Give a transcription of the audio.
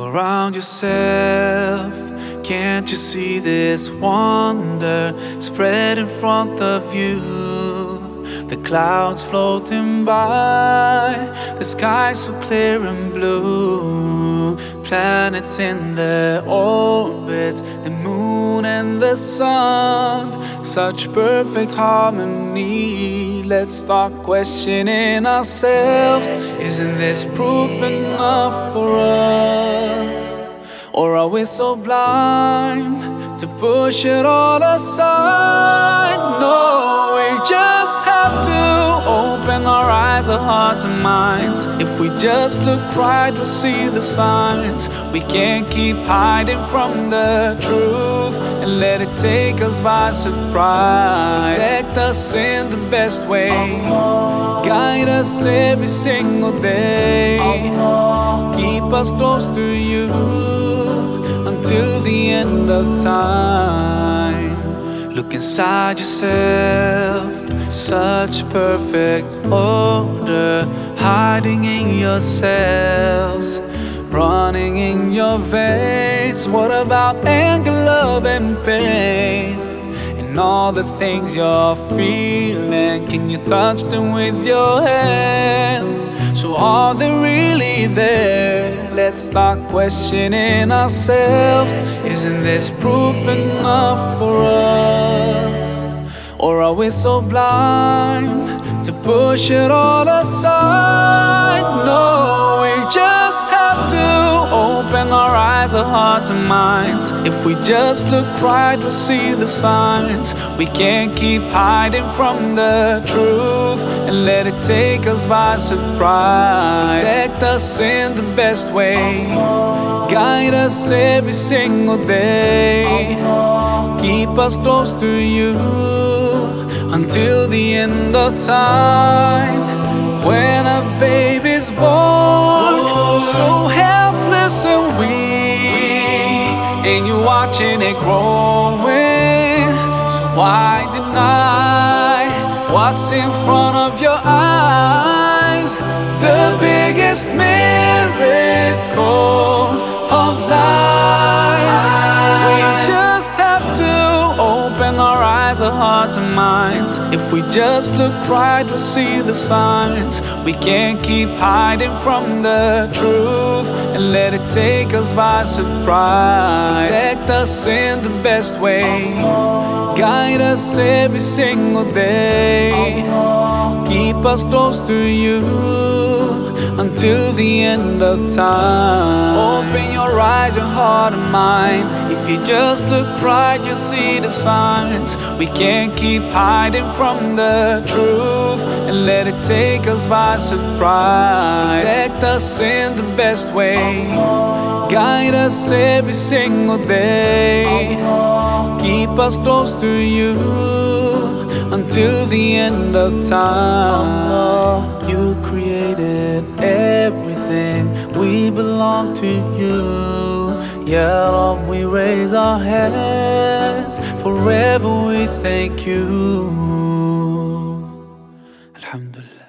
around yourself. Can't you see this wonder spread in front of you? The clouds floating by, the sky so clear and blue. Planets in their orbits, the moon and the sun, such perfect harmony. Let's start questioning ourselves. Isn't this proof enough for us? Or are we so blind to push it all aside? No, we just have to open our eyes, our hearts and minds. If we just look right, we'll see the signs. We can't keep hiding from the truth and let it take us by surprise. Protect us in the best way, guide us every single day. Keep us close to you until the end of time. Look inside yourself, such perfect order, hiding in your cells, running in your veins. What about anger, love and pain? And all the things you're feeling, can you touch them with your hand? So are they really there? Let's start questioning ourselves. Isn't this proof enough for us? Or are we so blind to push it all aside? No, we just have to open our eyes, our hearts and minds. If we just look right, we'll see the signs. We can't keep hiding from the truth and let it take us by surprise. Protect us in the best way, guide us every single day. Keep us close to you until the end of time. When a baby's born, so helpless and weak, and you're watching it growing, so why deny what's in front of your eyes? The biggest miracle of life. We just have to open our eyes, our hearts and minds. If we just look right, we'll see the signs. We can't keep hiding from the truth and let it take us by surprise. Protect us in the best way, guide us every single day. Keep us close to you until the end of time. Open your eyes, your heart and mind. If you just look right, you'll see the signs. We can't keep hiding from the truth and let it take us by surprise. Protect us in the best way, guide us every single day. Keep us close to you until the end of time. You created everything, we belong to you. Yeah, Lord, we raise our hands, forever we thank you. Alhamdulillah.